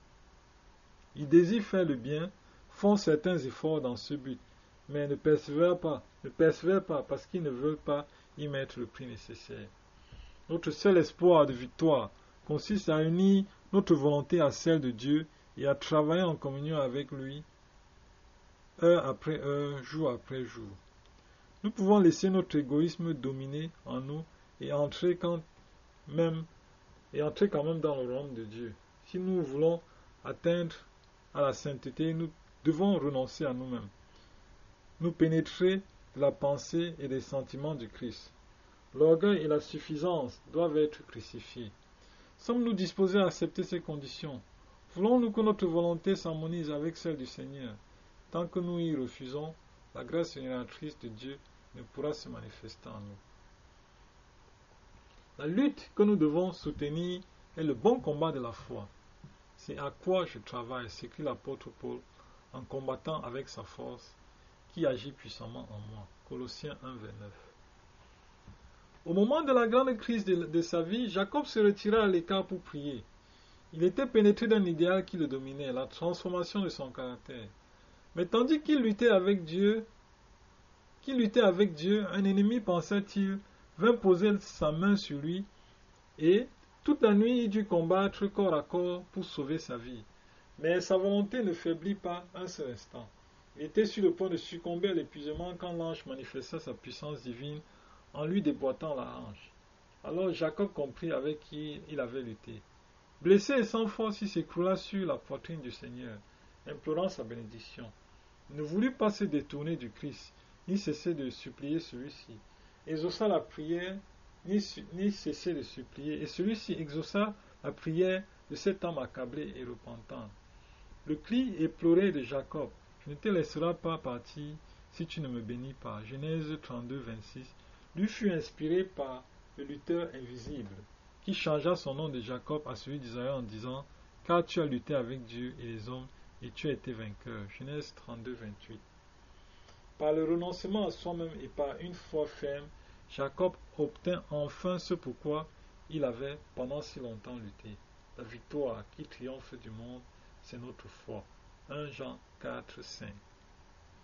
Speaker 1: font certains efforts dans ce but, mais ne persévèrent pas parce qu'ils ne veulent pas y mettre le prix nécessaire. Notre seul espoir de victoire consiste à unir notre volonté à celle de Dieu et à travailler en communion avec lui, heure après heure, jour après jour. Nous pouvons laisser notre égoïsme dominer en nous et entrer quand même dans le royaume de Dieu. Si nous voulons atteindre à la sainteté, nous devons renoncer à nous-mêmes, nous pénétrer de la pensée et des sentiments du Christ. L'orgueil et la suffisance doivent être crucifiés. Sommes-nous disposés à accepter ces conditions? Voulons-nous que notre volonté s'harmonise avec celle du Seigneur? Tant que nous y refusons, la grâce génératrice de Dieu ne pourra se manifester en nous. La lutte que nous devons soutenir est le bon combat de la foi. C'est à quoi je travaille, s'écrit l'apôtre Paul, en combattant avec sa force qui agit puissamment en moi. Colossiens 1, 29. Au moment de la grande crise de sa vie, Jacob se retira à l'écart pour prier. Il était pénétré d'un idéal qui le dominait, la transformation de son caractère. Mais tandis qu'il luttait avec Dieu, un ennemi, pensait-il, vint poser sa main sur lui et, toute la nuit, il dut combattre corps à corps pour sauver sa vie. Mais sa volonté ne faiblit pas un seul instant. Il était sur le point de succomber à l'épuisement quand l'ange manifesta sa puissance divine en lui déboîtant la hanche. Alors Jacob comprit avec qui il avait lutté. Blessé et sans force, il s'écroula sur la poitrine du Seigneur, implorant sa bénédiction. Il ne voulut pas se détourner du Christ, ni cesser de supplier celui-ci. Exauça la prière, ni cesser de supplier, et celui-ci exauça la prière de cet homme accablé et repentant. Le cri éploré de Jacob, je ne te laisserai pas partir si tu ne me bénis pas. Genèse 32, 26, lui fut inspiré par le lutteur invisible, qui changea son nom de Jacob à celui d'Israël en disant, car tu as lutté avec Dieu et les hommes, et tu as été vainqueur. Genèse 32, 28. Par le renoncement à soi-même et par une foi ferme, Jacob obtint enfin ce pourquoi il avait pendant si longtemps lutté. La victoire qui triomphe du monde, c'est notre foi. 1 Jean 4, 5.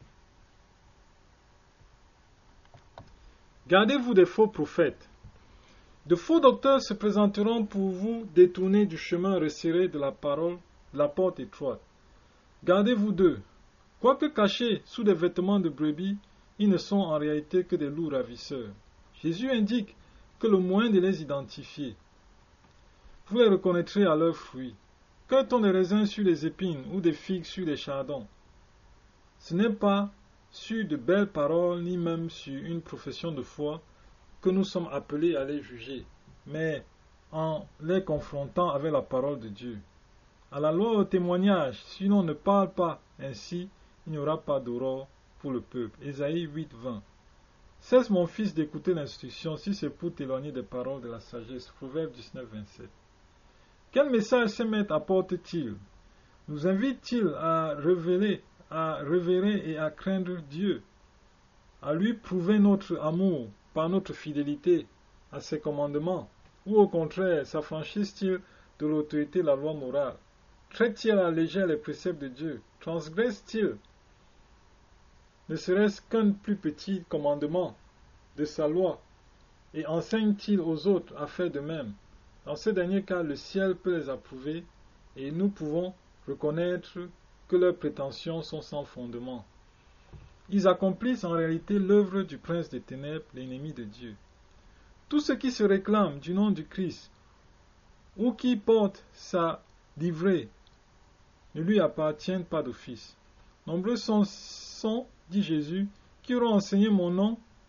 Speaker 1: Gardez-vous des faux prophètes. De faux docteurs se présenteront pour vous détourner du chemin resserré de la parole, de la porte étroite. Gardez-vous d'eux. Quoique cachés sous des vêtements de brebis, ils ne sont en réalité que des loups ravisseurs. Jésus indique que le moyen de les identifier, vous les reconnaîtrez à leurs fruits. Cueille-t-on des raisins sur les épines ou des figues sur les chardons? Ce n'est pas sur de belles paroles ni même sur une profession de foi que nous sommes appelés à les juger, mais en les confrontant avec la parole de Dieu. À la loi au témoignage, si l'on ne parle pas ainsi, il n'y aura pas d'aurore pour le peuple. Ésaïe 8, 20. Cesse mon fils d'écouter l'instruction si c'est pour t'éloigner des paroles de la sagesse. Proverbe 19, 27. Quel message ces maîtres apportent-ils? Nous invitent-ils à révérer et à craindre Dieu, à lui prouver notre amour par notre fidélité à ses commandements, ou au contraire s'affranchissent-ils de l'autorité de la loi morale? Traitent-ils à la légère les préceptes de Dieu? Transgressent-ils ne serait-ce qu'un plus petit commandement de sa loi, et enseignent-ils aux autres à faire de même? Dans ce dernier cas, le ciel peut les approuver, et nous pouvons reconnaître que leurs prétentions sont sans fondement. Ils accomplissent en réalité l'œuvre du prince des ténèbres, l'ennemi de Dieu. Tous ceux qui se réclament du nom du Christ, ou qui portent sa livrée, ne lui appartiennent pas d'office. Nombreux sont, dit Jésus, qui auront enseigné en mon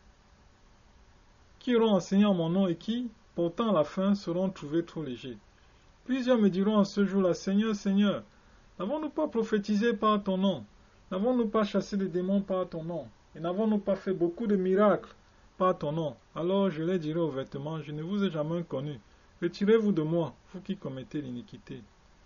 Speaker 1: nom et qui, pourtant à la fin, seront trouvés trop légers. Plusieurs me diront en ce jour-là, Seigneur, Seigneur, n'avons-nous pas prophétisé par ton nom? N'avons-nous pas chassé des démons par ton nom? Et n'avons-nous pas fait beaucoup de miracles par ton nom? Alors je leur dirai ouvertement, je ne vous ai jamais connu. Retirez-vous de moi, vous qui commettez l'iniquité.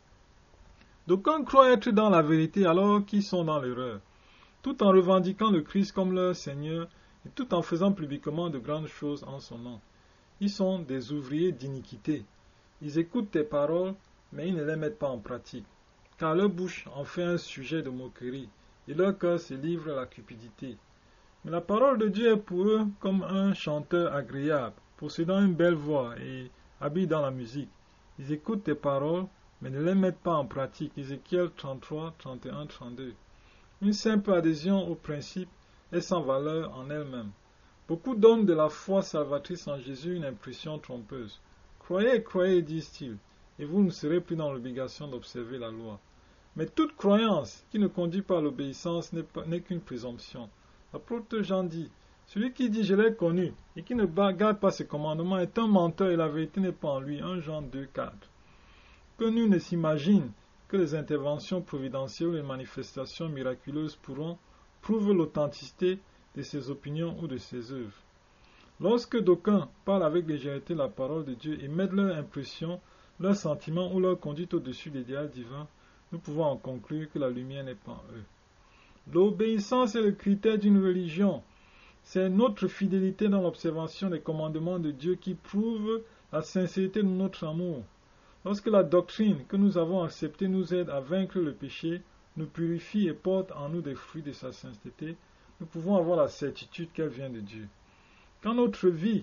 Speaker 1: D'aucuns croient être dans la vérité alors qu'ils sont dans l'erreur, tout en revendiquant le Christ comme leur Seigneur et tout en faisant publiquement de grandes choses en son nom. Ils sont des ouvriers d'iniquité. Ils écoutent tes paroles, mais ils ne les mettent pas en pratique, car leur bouche en fait un sujet de moquerie, et leur cœur se livre à la cupidité. Mais la parole de Dieu est pour eux comme un chanteur agréable, possédant une belle voix et habile dans la musique. Ils écoutent tes paroles, mais ne les mettent pas en pratique. Ézéchiel 33, 31, 32. Une simple adhésion au principe est sans valeur en elle-même. Beaucoup donnent de la foi salvatrice en Jésus une impression trompeuse. Croyez, croyez, disent-ils, et vous ne serez plus dans l'obligation d'observer la loi. Mais toute croyance qui ne conduit pas à l'obéissance n'est qu'une présomption. L'apôtre Jean dit, celui qui dit je l'ai connu et qui ne garde pas ses commandements est un menteur et la vérité n'est pas en lui. 1 Jean 2, 4. Que nul ne s'imagine que les interventions providentielles ou les manifestations miraculeuses prouvent l'authenticité de ses opinions ou de ses œuvres. Lorsque d'aucuns parlent avec légèreté la parole de Dieu et mettent leur impression, leurs sentiments ou leur conduite au-dessus des idéal divin, nous pouvons en conclure que la lumière n'est pas en eux. L'obéissance est le critère d'une religion. C'est notre fidélité dans l'observation des commandements de Dieu qui prouve la sincérité de notre amour. Lorsque la doctrine que nous avons acceptée nous aide à vaincre le péché, nous purifie et porte en nous des fruits de sa sainteté, nous pouvons avoir la certitude qu'elle vient de Dieu. Quand notre vie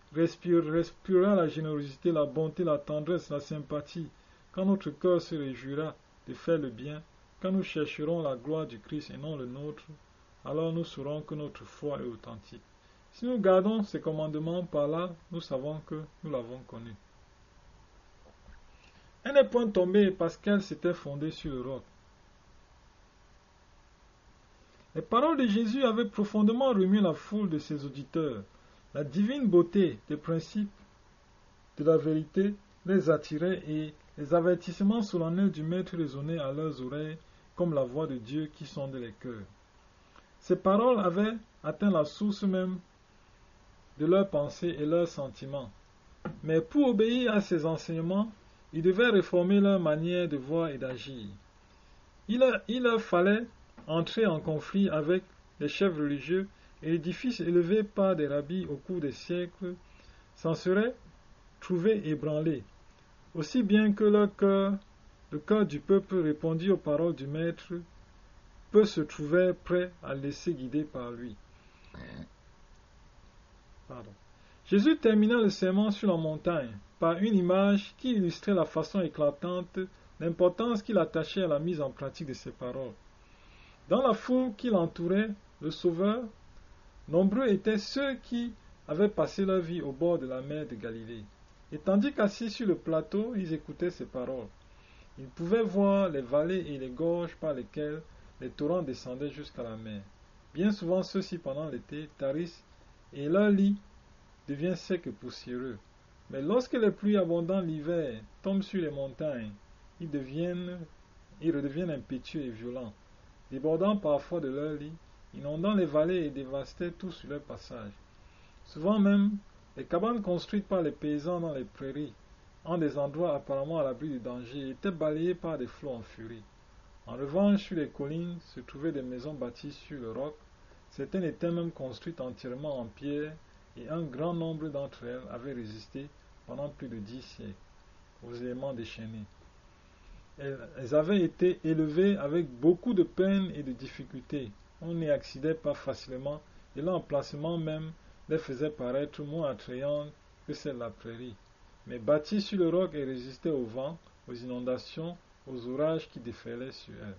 Speaker 1: respirera la générosité, la bonté, la tendresse, la sympathie, quand notre cœur se réjouira de faire le bien, quand nous chercherons la gloire du Christ et non le nôtre, alors nous saurons que notre foi est authentique. Si nous gardons ces commandements par là, nous savons que nous l'avons connu. Elle n'est point tombée parce qu'elle s'était fondée sur le roc. Les paroles de Jésus avaient profondément remué la foule de ses auditeurs. La divine beauté des principes de la vérité les attirait et les avertissements solennels du Maître résonnaient à leurs oreilles comme la voix de Dieu qui sonde les cœurs. Ces paroles avaient atteint la source même de leurs pensées et leurs sentiments. Mais pour obéir à ces enseignements, ils devaient réformer leur manière de voir et d'agir. Il leur fallait entrer en conflit avec les chefs religieux et l'édifice élevé par des rabbis au cours des siècles s'en serait trouvé ébranlé, aussi bien que le cœur du peuple répondit aux paroles du Maître, peu se trouvaient prêts à laisser guider par lui. Jésus termina le sermon sur la montagne par une image qui illustrait la façon éclatante l'importance qu'il attachait à la mise en pratique de ses paroles. Dans la foule qui l'entourait, le Sauveur, nombreux étaient ceux qui avaient passé leur vie au bord de la mer de Galilée. Et tandis qu'assis sur le plateau, ils écoutaient ses paroles. Ils pouvaient voir les vallées et les gorges par lesquelles les torrents descendaient jusqu'à la mer. Bien souvent, ceux-ci, pendant l'été, tarissent et leur lit devient sec et poussiéreux. Mais lorsque les pluies abondantes l'hiver tombent sur les montagnes, ils redeviennent impétueux et violents, débordant parfois de leur lit, inondant les vallées et dévastaient tout sur leur passage. Souvent même, les cabanes construites par les paysans dans les prairies, en des endroits apparemment à l'abri du danger, étaient balayées par des flots en furie. En revanche, sur les collines se trouvaient des maisons bâties sur le roc. Certaines étaient même construites entièrement en pierre, et un grand nombre d'entre elles avaient résisté pendant plus de 10 siècles aux éléments déchaînés. Elles avaient été élevées avec beaucoup de peine et de difficultés. On n'y accédait pas facilement, et l'emplacement même les faisait paraître moins attrayantes que celles de la prairie. Mais bâties sur le roc et résistaient au vent, aux inondations, aux orages qui déferlaient sur elles.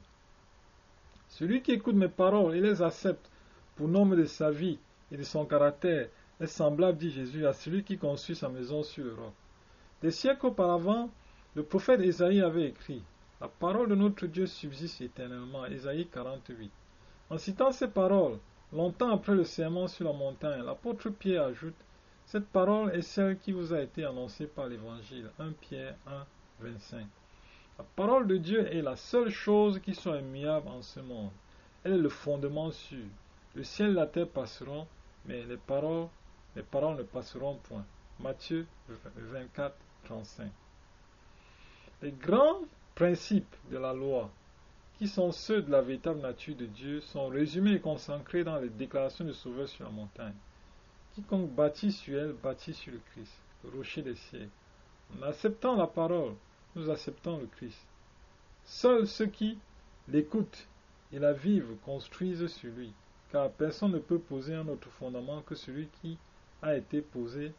Speaker 1: Celui qui écoute mes paroles et les accepte pour nombre de sa vie et de son caractère est semblable, dit Jésus, à celui qui construit sa maison sur le roc. Des siècles auparavant, le prophète Ésaïe avait écrit « La parole de notre Dieu subsiste éternellement » Ésaïe 48. En citant ces paroles, longtemps après le sermon sur la montagne, l'apôtre Pierre ajoute « Cette parole est celle qui vous a été annoncée par l'Évangile » 1 Pierre 1, 25. La parole de Dieu est la seule chose qui soit immuable en ce monde. Elle est le fondement sûr. Le ciel et la terre passeront, mais les paroles ne passeront point. Matthieu 24, 35. Les grands principes de la loi, qui sont ceux de la véritable nature de Dieu, sont résumés et consacrés dans les déclarations du Sauveur sur la montagne. Quiconque bâtit sur elle, bâtit sur le Christ, le rocher des siècles. En acceptant la parole, nous acceptons le Christ. Seuls ceux qui l'écoutent et la vivent construisent sur lui, car personne ne peut poser un autre fondement que celui qui a été posé,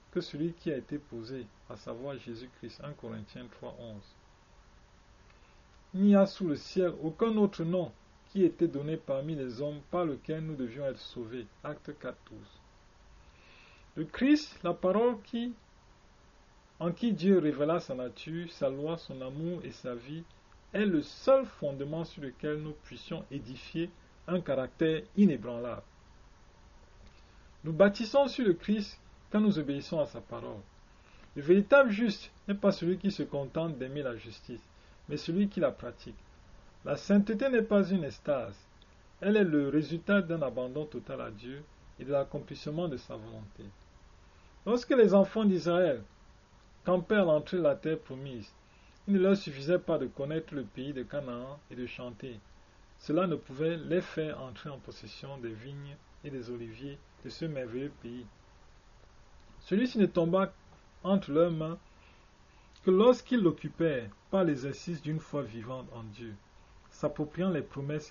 Speaker 1: à savoir Jésus-Christ. 1 Corinthiens 3:11. Il n'y a sous le ciel aucun autre nom qui ait été donné parmi les hommes par lequel nous devions être sauvés. Acte 4:12. Le Christ, la parole en qui Dieu révéla sa nature, sa loi, son amour et sa vie, est le seul fondement sur lequel nous puissions édifier un caractère inébranlable. Nous bâtissons sur le Christ quand nous obéissons à sa parole. Le véritable juste n'est pas celui qui se contente d'aimer la justice, mais celui qui la pratique. La sainteté n'est pas une extase, elle est le résultat d'un abandon total à Dieu et de l'accomplissement de sa volonté. Lorsque les enfants d'Israël campaient à l'entrée de la terre promise, il ne leur suffisait pas de connaître le pays de Canaan et de chanter. Cela ne pouvait les faire entrer en possession des vignes et des oliviers de ce merveilleux pays. Celui-ci ne tomba entre leurs mains que lorsqu'ils l'occupèrent par l'exercice d'une foi vivante en Dieu, s'appropriant les promesses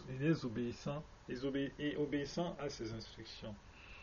Speaker 1: et obéissant à ses instructions.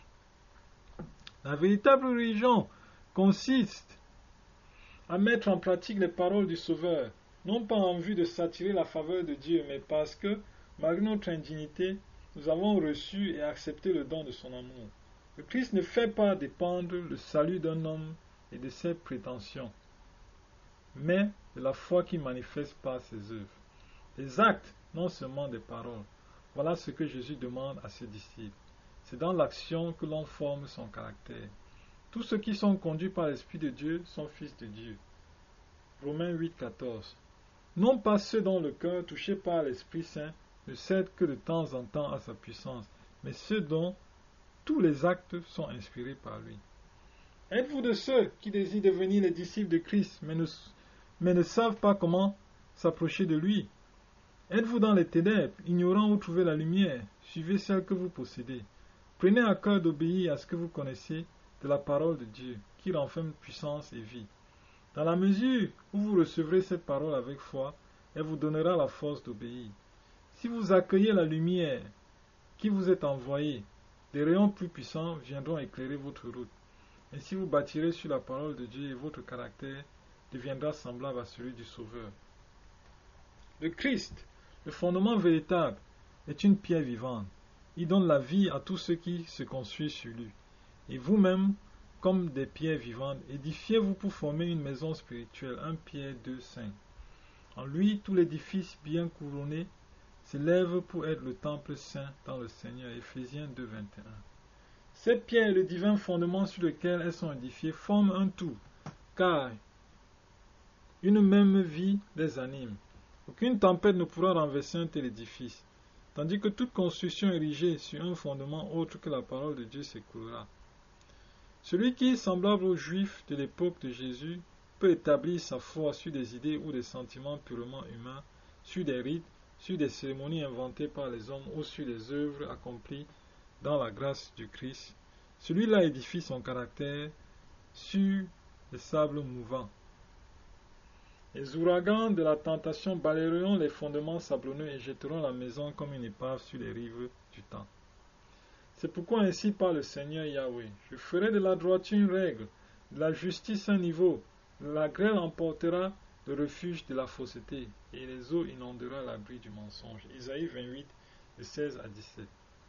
Speaker 1: La véritable religion consiste à mettre en pratique les paroles du Sauveur, non pas en vue de s'attirer la faveur de Dieu, mais parce que, malgré notre indignité, nous avons reçu et accepté le don de son amour. Le Christ ne fait pas dépendre le salut d'un homme et de ses prétentions, mais de la foi qu'il manifeste par ses œuvres. Des actes, non seulement des paroles. Voilà ce que Jésus demande à ses disciples. C'est dans l'action que l'on forme son caractère. Tous ceux qui sont conduits par l'Esprit de Dieu sont fils de Dieu. Romains 8, 14. Non pas ceux dont le cœur, touché par l'Esprit Saint, ne cède que de temps en temps à sa puissance, mais ceux dont tous les actes sont inspirés par lui. Êtes-vous de ceux qui désirent devenir les disciples de Christ, mais ne savent pas comment s'approcher de lui? Êtes-vous dans les ténèbres, ignorant où trouver la lumière? Suivez celle que vous possédez. Prenez à cœur d'obéir à ce que vous connaissez de la parole de Dieu, qui renferme puissance et vie. Dans la mesure où vous recevrez cette parole avec foi, elle vous donnera la force d'obéir. Si vous accueillez la lumière qui vous est envoyée, des rayons plus puissants viendront éclairer votre route. Ainsi vous bâtirez sur la parole de Dieu et votre caractère deviendra semblable à celui du Sauveur. Le Christ, le fondement véritable, est une pierre vivante. Il donne la vie à tous ceux qui se construisent sur lui. Et vous-même, comme des pierres vivantes, édifiez-vous pour former une maison spirituelle, 1 Pierre 2, 5. En lui, tout l'édifice bien couronné s'élève pour être le temple saint dans le Seigneur. Éphésiens 2, 21. Cette pierre et le divin fondement sur lequel elles sont édifiées forment un tout, car une même vie les anime. Aucune tempête ne pourra renverser un tel édifice, tandis que toute construction érigée sur un fondement autre que la parole de Dieu s'écroulera. Celui qui, semblable aux Juifs de l'époque de Jésus, peut établir sa foi sur des idées ou des sentiments purement humains, sur des rites, sur des cérémonies inventées par les hommes ou sur des œuvres accomplies dans la grâce du Christ, celui-là édifie son caractère sur les sables mouvants. Les ouragans de la tentation balayeront les fondements sablonneux et jetteront la maison comme une épave sur les rives du temps. C'est pourquoi ainsi parle le Seigneur Yahweh: je ferai de la droiture une règle, de la justice un niveau, la grêle emportera le refuge de la fausseté, et les eaux inondera l'abri du mensonge. Isaïe 28, de 16 à 17.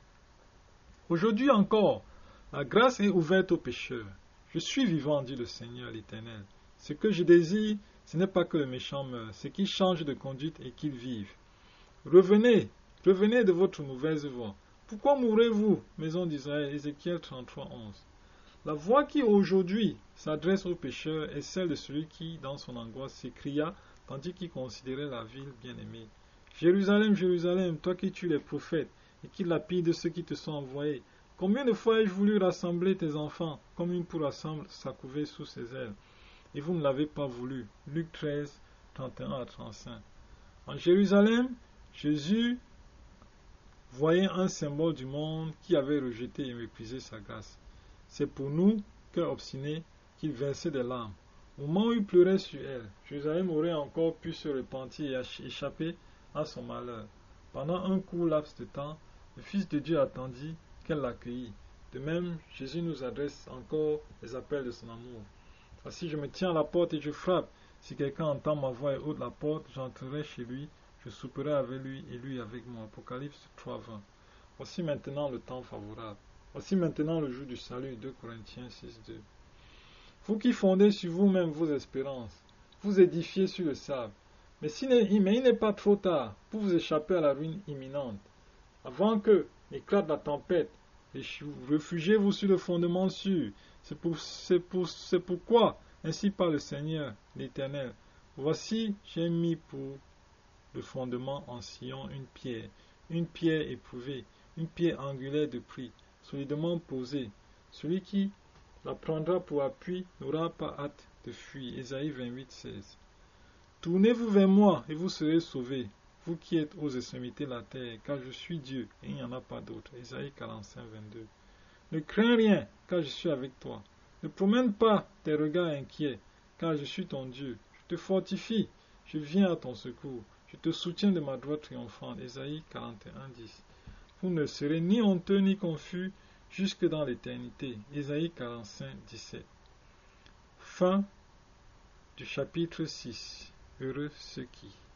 Speaker 1: Aujourd'hui encore, la grâce est ouverte aux pécheurs. Je suis vivant, dit le Seigneur l'Éternel. Ce que je désire, ce n'est pas que le méchant meure, c'est qu'il change de conduite et qu'il vive. Revenez de votre mauvaise voie. Pourquoi mourrez-vous, maison d'Israël? Ézéchiel 33, 11. La voix qui aujourd'hui s'adresse aux pécheurs est celle de celui qui, dans son angoisse, s'écria, tandis qu'il considérait la ville bien-aimée: Jérusalem, Jérusalem, toi qui tues les prophètes et qui lapides ceux qui te sont envoyés, combien de fois ai-je voulu rassembler tes enfants, comme une poule rassemble sa couvée sous ses ailes, et vous ne l'avez pas voulu. Luc 13, 31 à 35. En Jérusalem, Jésus voyait un symbole du monde qui avait rejeté et méprisé sa grâce. C'est pour nous, cœur obstiné, qu'il versait des larmes. Au moment où il pleurait sur elle, Jérusalem aurait encore pu se repentir et échapper à son malheur. Pendant un court laps de temps, le Fils de Dieu attendit qu'elle l'accueillît. De même, Jésus nous adresse encore les appels de son amour. Voici, je me tiens à la porte et je frappe. Si quelqu'un entend ma voix et ouvre la porte, j'entrerai chez lui, je souperai avec lui et lui avec moi. Apocalypse 3, 20. Voici maintenant le temps favorable. Voici maintenant le jour du salut. 2 Corinthiens 6, 2. Vous qui fondez sur vous-même vos espérances, vous édifiez sur le sable. Mais il n'est pas trop tard pour vous échapper à la ruine imminente. Avant que éclate la tempête, réfugiez-vous sur le fondement sûr. C'est pourquoi, ainsi parle le Seigneur, l'Éternel: voici, j'ai mis pour le fondement en Sion une pierre éprouvée, une pierre angulaire de prix, solidement posée. Celui qui la prendra pour appui n'aura pas hâte de fuir. Ésaïe 28, 16. Tournez-vous vers moi et vous serez sauvés, vous qui êtes aux extrémités de la terre, car je suis Dieu et il n'y en a pas d'autre. Ésaïe 45, 22. Ne crains rien, car je suis avec toi. Ne promène pas tes regards inquiets, car je suis ton Dieu. Je te fortifie, je viens à ton secours. Je te soutiens de ma droite triomphante. Ésaïe 41, 10. Vous ne serez ni honteux ni confus jusque dans l'éternité. Ésaïe 45, 17. Fin du chapitre 6. Heureux ceux qui...